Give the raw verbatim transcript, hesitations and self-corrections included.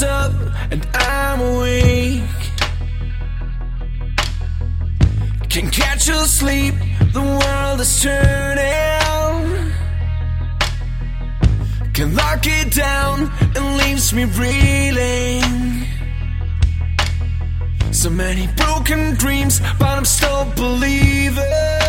up and I'm awake. Can't catch a sleep, the world is turning. Can lock it down and leaves me reeling. So many broken dreams, but I'm still believing.